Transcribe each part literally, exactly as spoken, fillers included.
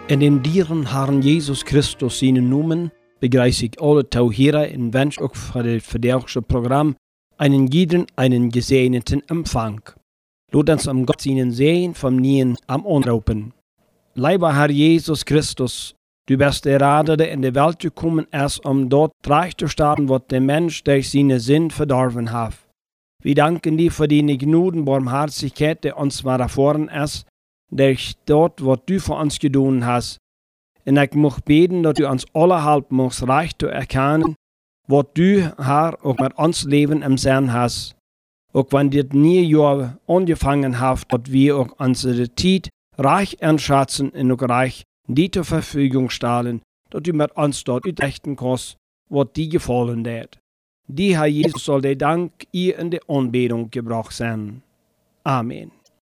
In dem dieren Herrn Jesus Christus seinen Namen begrüße ich alle Zuhörer und wünsche auch für das verderliche Programm einen jeden einen gesegneten Empfang. Lasst uns am Gott seinen Segen vom Nien am Anrufen. Lieber Herr Jesus Christus, du bist der Retter, der in die Welt gekommen ist, um dort reich zu starten, was der Mensch durch seine Sinn verdorben hat. Wir danken dir für deine Gnade und Barmherzigkeit, die uns widerfahren ist, durch dort, was du für uns getan hast. Und ich möchte beten, dass du uns alle helfen musst, reich zu erkennen, was du, Herr, auch mit uns Leben im Sinn hast. Auch wenn dir nie Jahr angefangen hat, dass wir auch unsere Zeit reich entschätzen und auch reich die zur Verfügung stellen, dass du mit uns dort utrechten kannst, was dir gefallen hat. Die Herr Jesus soll der Dank ihr in die Anbetung gebracht sein. Amen.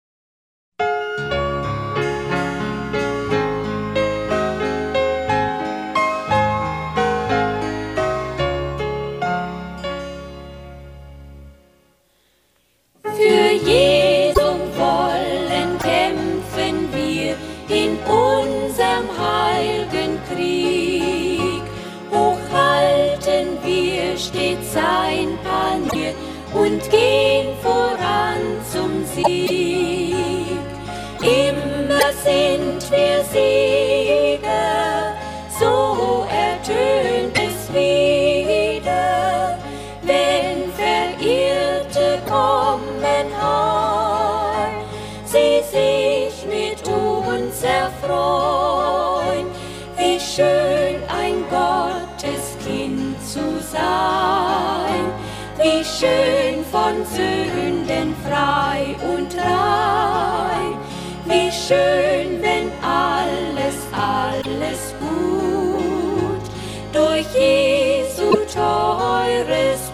Für Jesum wollen kämpfen wir in unserem heiligen Krieg. Hochhalten wir stets sein Panier und gehen voran zum Sieg. Immer sind wir Sieger, so ertönt es wieder, wenn Verirrte kommen heim, sie sich mit uns erfreuen. Wie schön ein Gotteskind zu sein, wie schön von Sünden frei und rein, wie schön, wenn alles, alles gut durch Jesu teures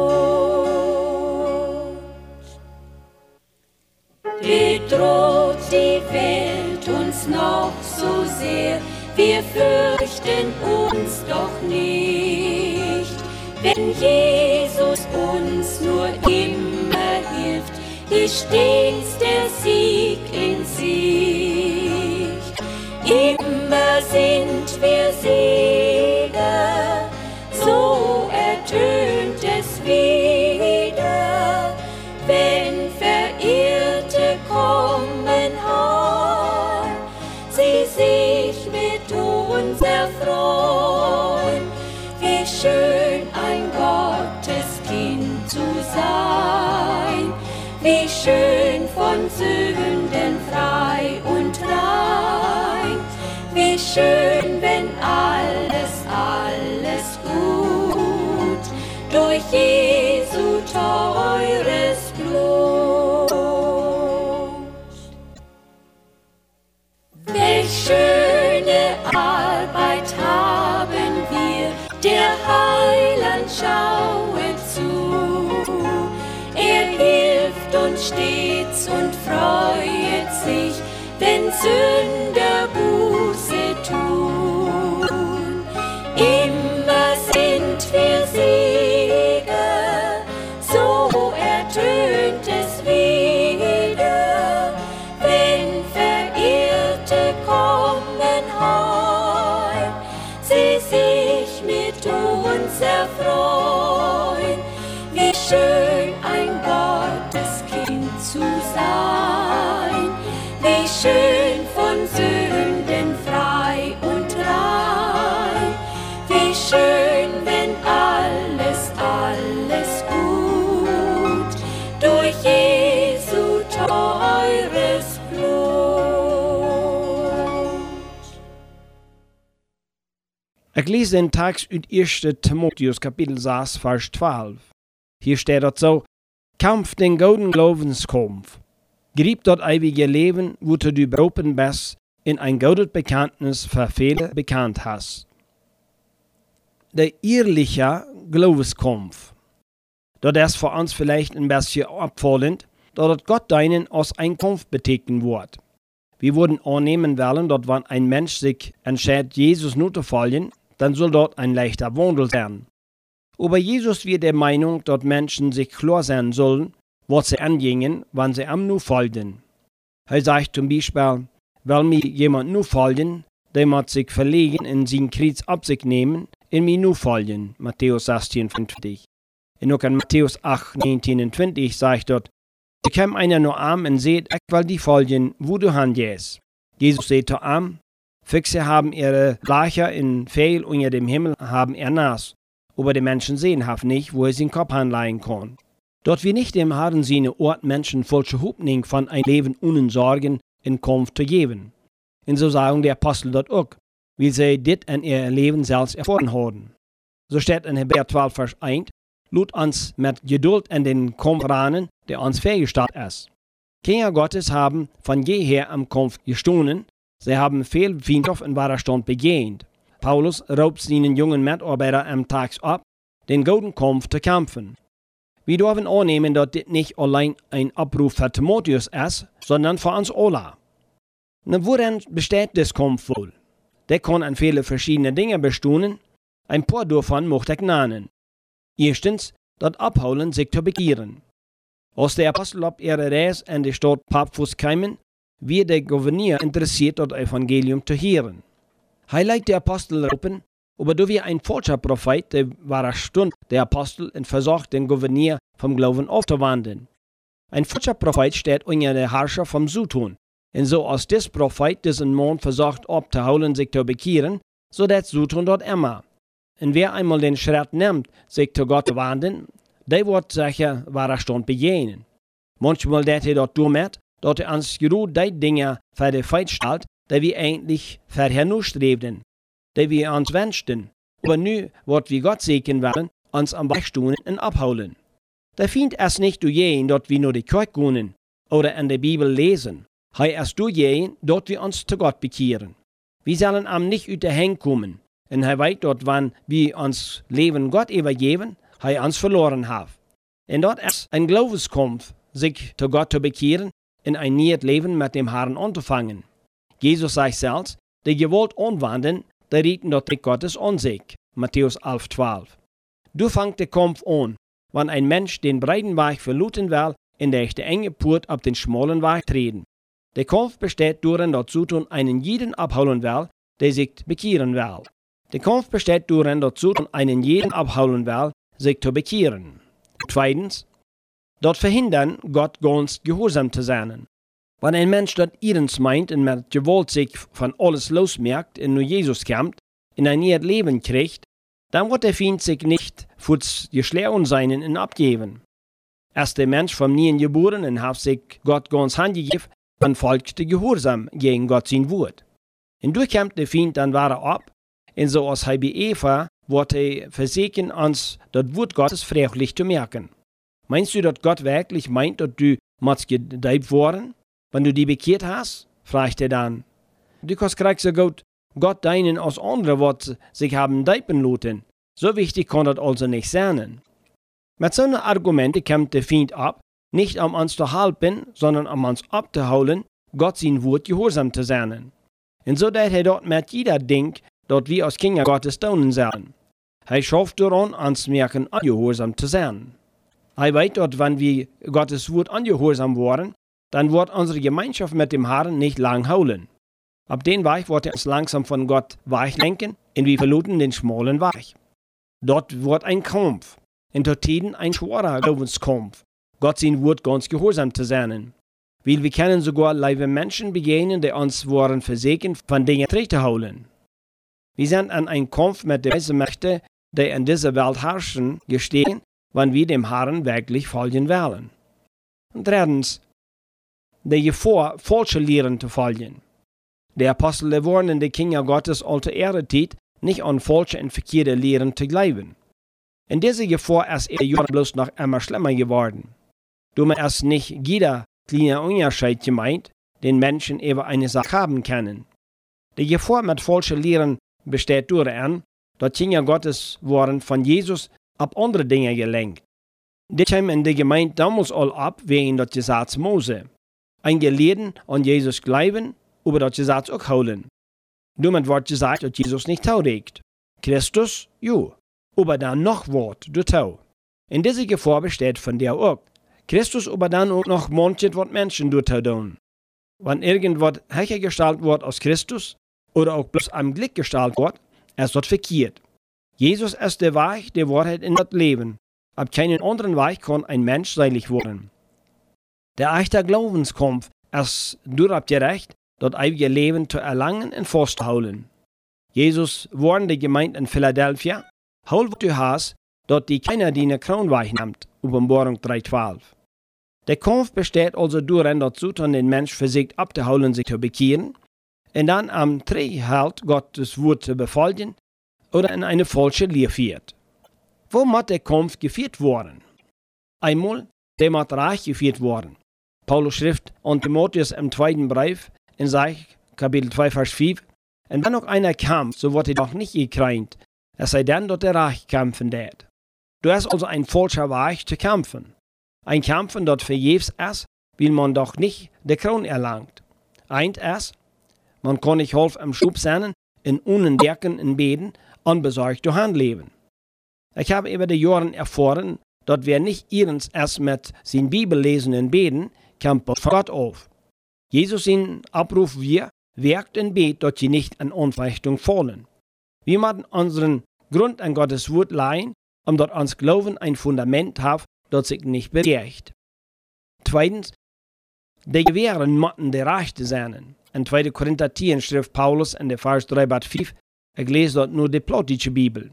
Blut. Bedroht die Welt uns noch so sehr, wir fürchten uns doch nicht, wenn Jesus uns nur immer hilft, ist stets der Sieg in Sicht. Immer sind wir Sieger, so ertönt es wieder, wenn Verirrte kommen heim, sie sich mit uns erfreuen. Wie schön ein Gotteskind zu sein, wie schön von Sünden frei und rein, wie schön, wenn alles, alles gut durch Jesu teures Blut. Welch schöne Arbeit haben wir, der Heiland schaue zu. Er hilft uns stets und freut sich, wenn Sünder Buße tun. Immer sind wir Sieger, so ertönt es wieder, wenn Verirrte kommen heim, sie sich mit uns erfreuen. Wie schön ein Gotteskind zu sein, wie schön von Sünden frei und rein, wie schön, wenn alles, alles gut durch Jesu teures Blut. Ich lese den Text aus ersten Timotheus Kapitel sechs, Vers zwölf. Hier steht dort so: Kampf den guten Glaubenskampf. Grieb dort ewige Leben, wo du berufen bist, in ein gutes Bekenntnis für viele bekannt hast. Der ehrliche Glaubenskampf. Das ist für uns vielleicht ein bisschen abfallend, da Gott deinen als ein Kampf beteiligen wird. Wir würden annehmen wollen, dass wenn ein Mensch sich entscheidet, Jesus nur zu folgen, dann soll dort ein leichter Wandel sein. Aber Jesus wird der Meinung, dass Menschen sich klar sein sollen, was sie angingen, wenn sie ihm nur folgen. Er sagt zum Beispiel, will mir jemand nur folgen, der muss sich verlegen in sein Kreuz ab sich nehmen, in mir nu folgen, Matthäus sechzehn, fünfzig. Und auch in Matthäus acht, neunzehn und zwanzig sagt dort, da kam einer nur arm und seht, ich will die folgen, wo du hingehst. Jesus sagt zu arm, Füchse haben ihre Lacher in Fehl unter dem Himmel haben ihr Nas, aber die Menschen sehen haben nicht, wo er seinen Kopf anleihen kann. Dort wir nicht dem Herrn seine Ort Menschen falsche Hoffnung von ein Leben ohne Sorgen in Kampf zu geben. Und so sagen die Apostel dort auch, wie sie dit in ihr Leben selbst erfahren haben. So steht in Hebräer zwölf, Vers eins, lud uns mit Geduld in den Kampf ranen, der uns festgestellt ist. Kinder Gottes haben von jeher am Kampf gestanden, sie haben viel Feindschaft und Widerstand begegnet. Paulus raubt seinen jungen Mitarbeiter am Tag ab, den guten Kampf zu kämpfen. Wir dürfen annehmen, dass das nicht allein ein Abruf für Timotheus ist, sondern für uns alle. Na, worin besteht das Kampf wohl? Der kann an viele verschiedene Dinge bestehen, ein paar davon möchte ich nennen. Erstens, das Abholen sich zu bekehren. Als der Apostel auf ihre Reise in die Stadt Paphos kamen, wird der Gouverneur interessiert, das Evangelium zu hören. Er lässt die Apostel rufen, aber da wir ein falscher Prophet, der war eine Stunde der Apostel und versucht, den Gouverneur vom Glauben aufzuwandeln. Ein falscher Prophet steht unter der Herrscher vom Sultan. Und so als des Prophet diesen Mann versucht abzuholen, sich zu bekehren, so der Sultan dort immer. Und wer einmal den Schritt nimmt, sich zu Gott zu wandeln, der wird sicher Widerstand begegnen. Manchmal wird er dort damit, dass er uns genau die Dinge für die Feind stellt, die wir eigentlich vorher nur strebten, die wir uns wünschten, aber nu, was wir Gott segnen wollen, uns am Weg stehen und abholen. Der Feind ist nicht diejenigen, dass wir nur die Kirche gehen oder in der Bibel lesen. Er ist diejenigen, dass wir uns zu Gott bekehren. Wir sollen am nicht über den Hang kommen. Und er weiß dort, wann wir uns Leben Gott übergeben, er uns verloren hat. Und dort ist ein Glaubenskampf, sich zu Gott zu bekehren und ein neues Leben mit dem Herrn anzufangen. Jesus sagt selbst, die gewollt anwenden, die rieten dort Gottes an sich. Matthäus elf, zwölf. Du fangst den Kampf an, wenn ein Mensch den breiten Weg verlassen will, in der echte enge Port auf den schmalen Weg treten. Der Kampf besteht darin, dass Satan einen jeden abholen will, der sich bekehren will. Der Kampf besteht darin, dass Satan einen jeden abholen will, sich zu bekehren. Zweitens, dort verhindern, Gott ganz gehorsam zu sein. Wenn ein Mensch das ihrens meint und mit Gewalt sich von alles losmerkt und nur Jesus kommt, in ein neues Leben kriegt, dann wird der Feind sich nicht fürs Geschlecht sein und abgeben. Erst der Mensch vom Neuen geboren und hat sich Gott ganz handgegeben, dann folgt der Gehorsam gegen Gott sein Wort. Und durch kommt der Feind dann weiter ab, und so als er bei Eva, wird er versuchen, uns das Wort Gottes freiwillig zu merken. Meinst du, dass Gott wirklich meint, dass du musst gedeibt worden, wenn du die bekehrt hast? Fragt er dann. Du kannst gleich so gut Gott deinen als andere Worte sich haben deipen lassen. So wichtig kann das also nicht sein. Mit so einer Argumente kommt der Feind ab, nicht um uns zu helfen, sondern um uns abzuholen, Gott sein Wort gehorsam zu sein. Und so dass er dort mit jeder Ding, dass wir als Kinder Gottes tun sollen. Er schafft daran, uns merken, ungehorsam zu sein. Er weiß, dass wenn wir Gottes Wort ungehorsam waren, dann wird unsere Gemeinschaft mit dem Herrn nicht lang halten. Ab den Weg wird er uns langsam von Gott weichlenken, und wir verlassen den schmalen Weg. Dort wird ein Kampf, in der Tiden ein schwerer Glaubenskampf, Gott sein Wort ganz gehorsam zu sein. Weil wir können sogar liebe Menschen begegnen, die uns waren versehen, von Dingen zurückzuholen. Wir sind an einen Kampf mit den bösen Mächten, die in dieser Welt herrschen, gestehen, wenn wir dem Herrn wirklich folgen wollen. Und drittens, die Gefahr, falsche Lehren zu folgen. Die Apostel warnen die Kinder Gottes alte ihrer Zeit, nicht an falsche und verkehrte Lehren zu glauben. In dieser Gefahr ist ihr Jahr bloß noch immer schlimmer geworden. Dumme ist nicht jeder kleine Unterschied gemeint, den Menschen über eine Sache haben können. Die Gefahr mit falschen Lehren besteht darin, dass Kinder Gottes waren von Jesus ab andere Dinge gelenkt. Das kam in der Gemeinde damals all ab wegen des Gesetzes Mose. Eingeleden an Jesus glauben, aber das Gesetz auch holen. Damit wird gesagt, dass Jesus nicht tauregt. Christus, ja, aber dann noch Wort, du tau. In dieser Gefahr besteht von der auch. Christus aber dann auch noch manches, was Menschen du tun. Wenn irgendwas hergestellt wird aus Christus, oder auch bloß am Glück gestaltet wird, ist dort verkehrt. Jesus ist der Weg, der Wahrheit in das Leben. Ab keinen anderen Weg kann ein Mensch seilig werden. Der echte Glaubenskampf ist durchaus gerecht, das ewige Leben zu erlangen und festzuhalten. Jesus warnte die Gemeinde in Philadelphia, hol was du hast, dort die keiner deine Kron wegnimmt. Offenbarung drei zwölf. Der Kampf besteht also darin, dass Satan den Mensch versucht abzuholen, sich zu bekehren, und dann am Dreh hält, Gottes Wort zu befolgen oder in eine falsche Lehre führt. Wo muss der Kampf geführt werden? Einmal, der muss reich geführt werden. Paulus schrift an Timotheus im zweiten Brief, in Seich, Kapitel zwei, Vers fünf, und wenn noch einer kämpft, so wird er doch nicht gekränkt, es sei denn, dass der Reich kämpfen wird. Du hast also ein falscher Weg zu kämpfen. Ein Kämpfen, das vergebens ist, weil man doch nicht die Krone erlangt. Eint ist, man kann nicht halb im Schub sein, in Unentdecken in Beten, unbesorgt durch Hand leben. Ich habe über die Jahre erfahren, dass wer nicht ihrens erst mit seiner Bibel lesen und beten, kämpft von Gott auf. Jesus in Abruf wir, wirkt und bet, dass sie nicht an Unverrichtung fallen. Wir müssen unseren Grund an Gottes Wort leihen, um dort uns Glauben ein Fundament hat, das sich nicht bewegt. Zweitens, die Gewehren müssen die Rechte sein. In zweiter Korinther zehn schrift Paulus in der Vers drei bis fünf, ich lese dort nur die plottische Bibel.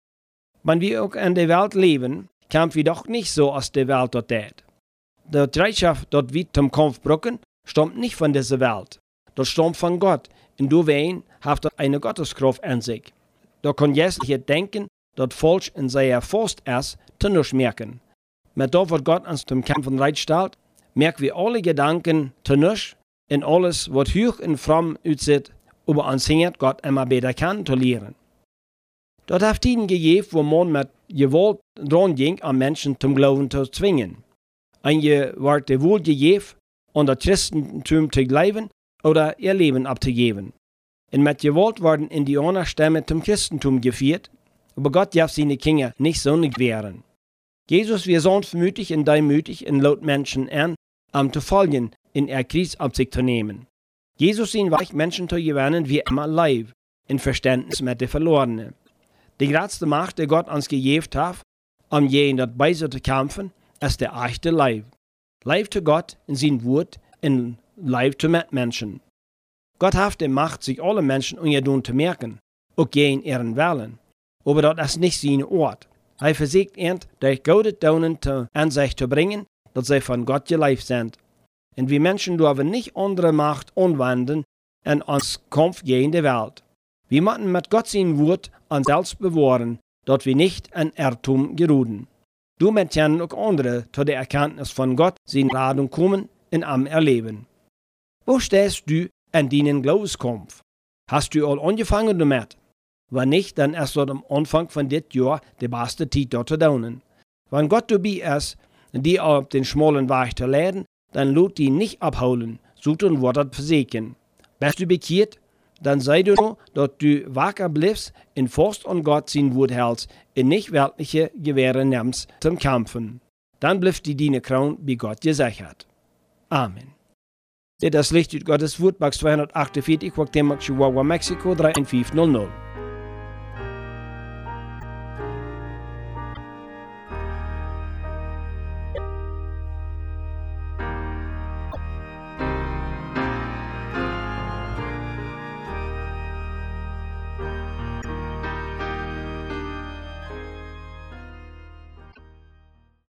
Wenn wir auch in der Welt leben, kämpfen wir doch nicht so, als die Welt dort tät. Die Bereitschaft, dort wir zum Kampf brücken, stammt nicht von dieser Welt. Das stammt von Gott, und du wen habt dort eine Gotteskraft in sich. Da kann jeder denken, dass falsch in seiner Faust ist, zu nichts merken. Mit da, was Gott uns zum Kämpfen bereitstellt, merken wir alle Gedanken zu nichts, und alles, was hoch und fromm aussieht, über uns hängt, Gott immer besser kennenzulernen. Dort hat ihnen gegeben, wo man mit Gewalt dran ging, an Menschen zum Glauben zu zwingen. Einige wurde wohl gegeben, an das Christentum zu glauben oder ihr Leben abzugeben. Und mit Gewalt wurden Indianerstämme zum Christentum geführt, aber Gott darf seine Kinder nicht so nicht wehren. Jesus wird sanftmütig und demütig und laut Menschen an, um zu folgen, in er Krieg auf sich zu nehmen. Jesus ihn weich Menschen zu gewinnen, wie immer live, in Verständnis mit den Verlorenen. Die größte Macht, die Gott uns gegeben hat, um gegen das Böse zu kämpfen, ist der echte Leib. Leib zu Gott in sein Wort, in Leib zu Mitmenschen. Gott hat die Macht, sich alle Menschen ungedun zu merken, auch gegen ihren Willen. Aber das ist nicht sein Ort. Er versucht erst, durch gute Daunen an sich zu bringen, dass sie von Gott geleibt sind. Und wir Menschen dürfen nicht andere Macht anwenden in uns Kampf gegen die Welt. Wir müssen mit Gott sein Wort uns selbst bewahren, dass wir nicht in Irrtum geraten. Damit können auch andere zu der Erkenntnis von Gott seine Radung kommen und am Erleben. Wo stehst du in deinem Glaubenskampf? Hast du all angefangen damit? Wenn nicht, dann ist dort am Anfang von dit Jahr die beste Zeit dort zu daunen. Wenn Gott dabei ist, die auf den schmalen Weg zu leiten, dann lohnt die nicht abholen, so tun wird das versägen. Bist du bekehrt, dann sei du nur, dass du wacker bleibst, in Forst und Gott sein Wort hältst, in nicht weltliche Gewehre nimmst zum Kämpfen. Dann bleibt die deine Krone, wie Gott gesichert. Amen. Das Licht Gottes Wort, Box zweihundertachtundvierzig, Chihuahua, Mexiko, drei fünf null null.